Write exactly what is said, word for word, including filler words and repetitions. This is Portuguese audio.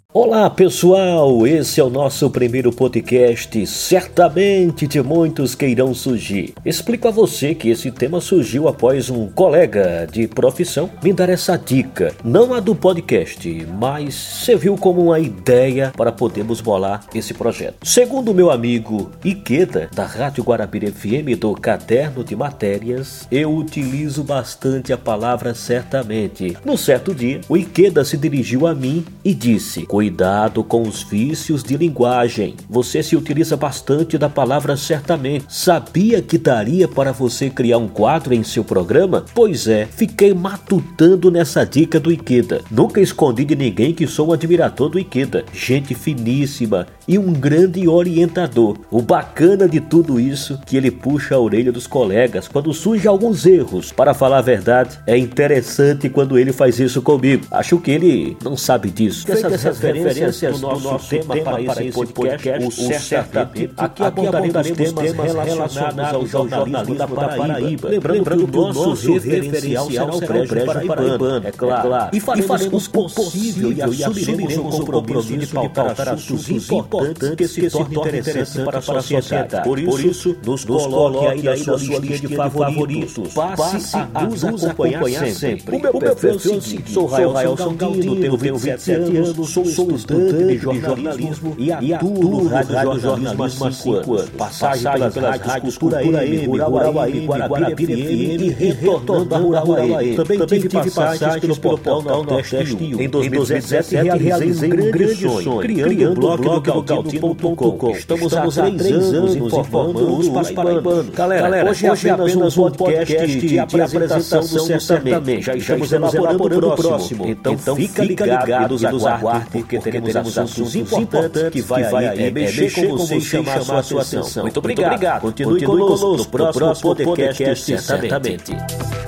Olá pessoal, esse é o nosso primeiro podcast, certamente de muitos que irão surgir. Explico a você que esse tema surgiu após um colega de profissão me dar essa dica, não a do podcast, mas serviu como uma ideia para podermos bolar esse projeto. Segundo o meu amigo Ikeda, da Rádio Guarabira F M do Caderno de Matérias, eu utilizo bastante a palavra certamente. Num certo dia, o Ikeda se dirigiu a mim e disse: cuidado com os vícios de linguagem. Você se utiliza bastante da palavra certamente. Sabia que daria para você criar um quadro em seu programa? Pois é, fiquei matutando nessa dica do Ikeda. Nunca escondi de ninguém que sou um admirador do Ikeda. Gente finíssima e um grande orientador. O bacana de tudo isso que ele puxa a orelha dos colegas quando surgem alguns erros. Para falar a verdade, é interessante quando ele faz isso comigo. Acho que ele não sabe disso. Essas referências do nosso, do nosso tema, tema para, para esse podcast, podcast o certamente. Aqui abordaremos temas relacionados ao jornalismo da Paraíba. Lembrando que o nosso referencial será o Brejo Paraibano, é claro. E faremos o possível e assumiremos o compromisso de pautar assuntos importantes que se tornem interessantes para a sociedade. Por isso, nos coloque aí na sua listinha de favoritos. Passe a nos acompanhar sempre. O meu perfil é o seguinte: sou Raelson Galdino, tenho vinte e sete anos, sou estudante de jornalismo e atuo no Rádio Jornalismo há cinco anos. Passagem pelas rádios Cultura M, Rural A M, Guarabira F M e retornando a Rural A M. Também tive passagens pelo portal Nordeste um. Em dois mil e dezessete realizei um grande sonho, criando o blog do Galdino ponto com. Estamos há três anos informando os paraibanos. Galera, hoje é apenas um podcast de apresentação do certamente. Já estamos elaborando o próximo. Então fica ligado e nos aguarde, porque teremos assuntos importantes que vai, vai aí, é, mexer com você e chamar a sua atenção. Muito obrigado. Continue conosco no próximo podcast, certamente.